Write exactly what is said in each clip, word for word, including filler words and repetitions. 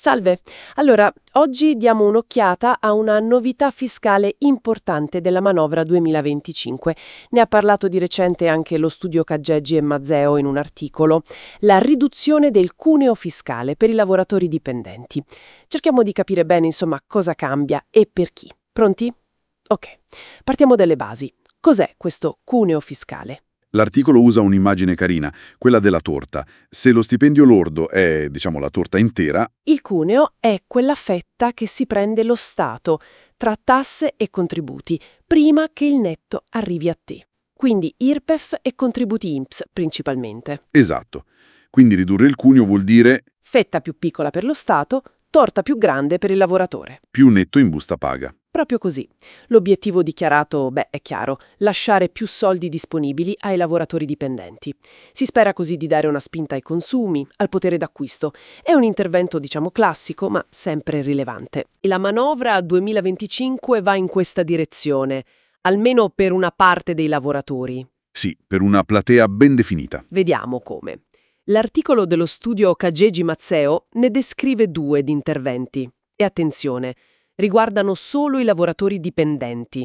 Salve, allora oggi diamo un'occhiata a una novità fiscale importante della manovra duemilaventicinque. Ne ha parlato di recente anche lo studio Caggeggi e Mazzeo in un articolo, la riduzione del cuneo fiscale per i lavoratori dipendenti. Cerchiamo di capire bene, insomma, cosa cambia e per chi. Pronti? Ok, partiamo dalle basi. Cos'è questo cuneo fiscale? L'articolo usa un'immagine carina, quella della torta. Se lo stipendio lordo è, diciamo, la torta intera, Il cuneo è quella fetta che si prende lo Stato tra tasse e contributi prima che il netto arrivi a te. Quindi I R P E F e contributi I N P S principalmente. esatto. Quindi ridurre il cuneo vuol dire Fetta più piccola per lo Stato, torta più grande per il lavoratore. più netto in busta paga. Proprio così. L'obiettivo dichiarato, beh, è chiaro, lasciare più soldi disponibili ai lavoratori dipendenti. Si spera così di dare una spinta ai consumi, al potere d'acquisto. È un intervento, diciamo, classico, ma sempre rilevante. E la manovra duemilaventicinque va in questa direzione, almeno per una parte dei lavoratori. Sì, per una platea ben definita. Vediamo come. L'articolo dello studio Caggeggi-Mazzeo ne descrive due di interventi. E attenzione, riguardano solo i lavoratori dipendenti.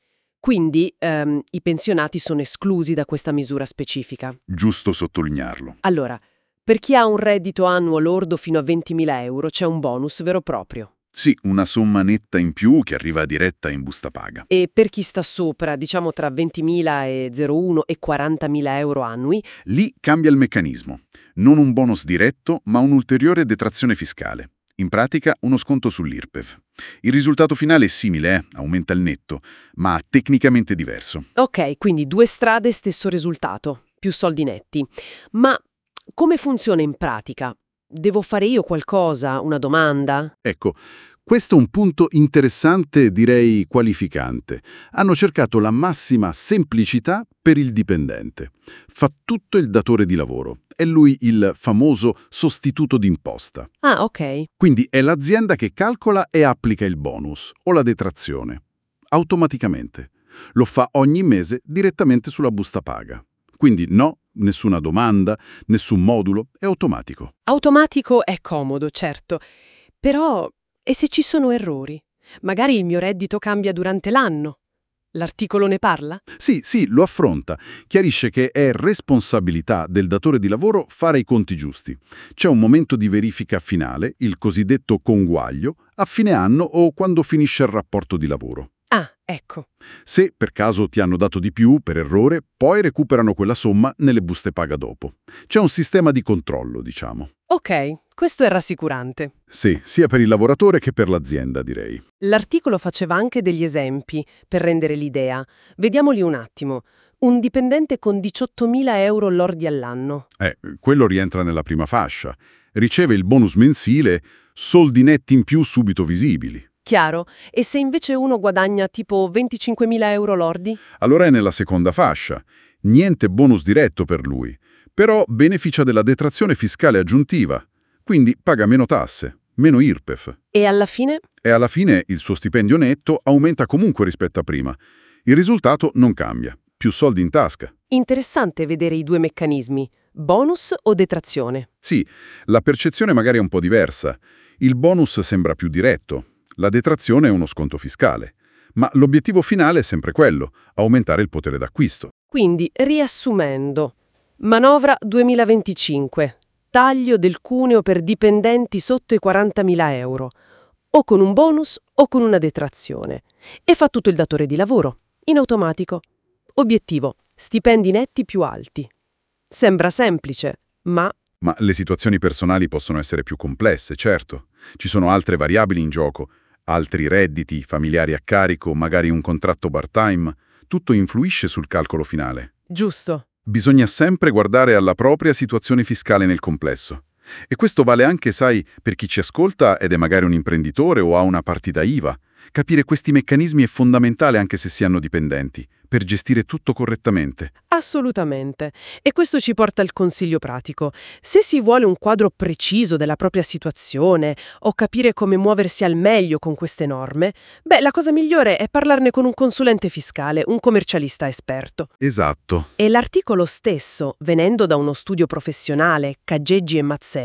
Quindi ehm, i pensionati sono esclusi da questa misura specifica. Giusto sottolinearlo. Allora, per chi ha un reddito annuo lordo fino a ventimila euro c'è un bonus vero e proprio. Sì, una somma netta in più che arriva diretta in busta paga. E per chi sta sopra, diciamo tra ventimila e zero virgola uno e quarantamila euro annui, Lì cambia il meccanismo. Non un bonus diretto, ma un'ulteriore detrazione fiscale. In pratica, uno sconto sull'I R P E F. Il risultato finale è simile, eh? Aumenta il netto, ma tecnicamente diverso. ok, quindi due strade, stesso risultato, più soldi netti. Ma come funziona in pratica? Devo fare io qualcosa, una domanda? Ecco, questo è un punto interessante, direi qualificante. Hanno cercato la massima semplicità per il dipendente. Fa tutto il datore di lavoro. È lui il famoso sostituto d'imposta. Ah, ok. Quindi è l'azienda che calcola e applica il bonus o la detrazione. Automaticamente. Lo fa ogni mese direttamente sulla busta paga. Quindi no, nessuna domanda, nessun modulo, è automatico. Automatico è comodo, certo. Però, e se ci sono errori? Magari il mio reddito cambia durante l'anno. L'articolo ne parla? Sì, sì, lo affronta. Chiarisce che è responsabilità del datore di lavoro fare i conti giusti. C'è un momento di verifica finale, il cosiddetto conguaglio, a fine anno o quando finisce il rapporto di lavoro. Ah, ecco. Se per caso ti hanno dato di più per errore, poi recuperano quella somma nelle buste paga dopo. C'è un sistema di controllo, diciamo. Ok, questo è rassicurante. Sì, sia per il lavoratore che per l'azienda, direi. L'articolo faceva anche degli esempi per rendere l'idea. Vediamoli un attimo. Un dipendente con diciottomila euro lordi all'anno. Eh, quello rientra nella prima fascia. Riceve il bonus mensile, soldi netti in più subito visibili. Chiaro? E se invece uno guadagna tipo venticinquemila euro lordi? Allora è nella seconda fascia. Niente bonus diretto per lui, però beneficia della detrazione fiscale aggiuntiva, quindi paga meno tasse, meno I R P E F. E alla fine? E alla fine il suo stipendio netto aumenta comunque rispetto a prima. Il risultato non cambia, più soldi in tasca. Interessante vedere i due meccanismi. Bonus o detrazione? Sì, la percezione magari è un po' diversa. Il bonus sembra più diretto, la detrazione è uno sconto fiscale. Ma l'obiettivo finale è sempre quello, aumentare il potere d'acquisto. Quindi, riassumendo, manovra duemilaventicinque, taglio del cuneo per dipendenti sotto i quarantamila euro, o con un bonus o con una detrazione. E fa tutto il datore di lavoro, in automatico. Obiettivo, stipendi netti più alti. Sembra semplice, ma... Ma le situazioni personali possono essere più complesse, certo. Ci sono altre variabili in gioco, altri redditi, familiari a carico, magari un contratto part-time. Tutto influisce sul calcolo finale. Giusto. Bisogna sempre guardare alla propria situazione fiscale nel complesso. E questo vale anche, sai, per chi ci ascolta ed è magari un imprenditore o ha una partita I V A. Capire questi meccanismi è fondamentale anche se si hanno dipendenti, per gestire tutto correttamente. Assolutamente. E questo ci porta al consiglio pratico. Se si vuole un quadro preciso della propria situazione o capire come muoversi al meglio con queste norme, beh, la cosa migliore è parlarne con un consulente fiscale, un commercialista esperto. Esatto. E l'articolo stesso, venendo da uno studio professionale, Caggeggi e Mazzeo,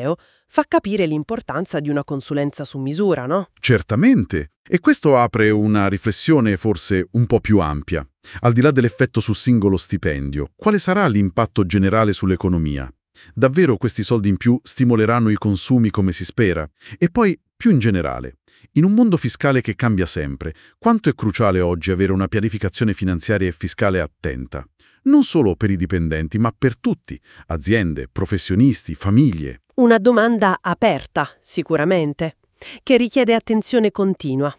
Fa capire l'importanza di una consulenza su misura, no? Certamente. E questo apre una riflessione forse un po' più ampia. Al di là dell'effetto sul singolo stipendio, quale sarà l'impatto generale sull'economia? Davvero questi soldi in più stimoleranno i consumi come si spera? E poi, più in generale, in un mondo fiscale che cambia sempre, quanto è cruciale oggi avere una pianificazione finanziaria e fiscale attenta? Non solo per i dipendenti, ma per tutti, aziende, professionisti, famiglie. Una domanda aperta, sicuramente, che richiede attenzione continua.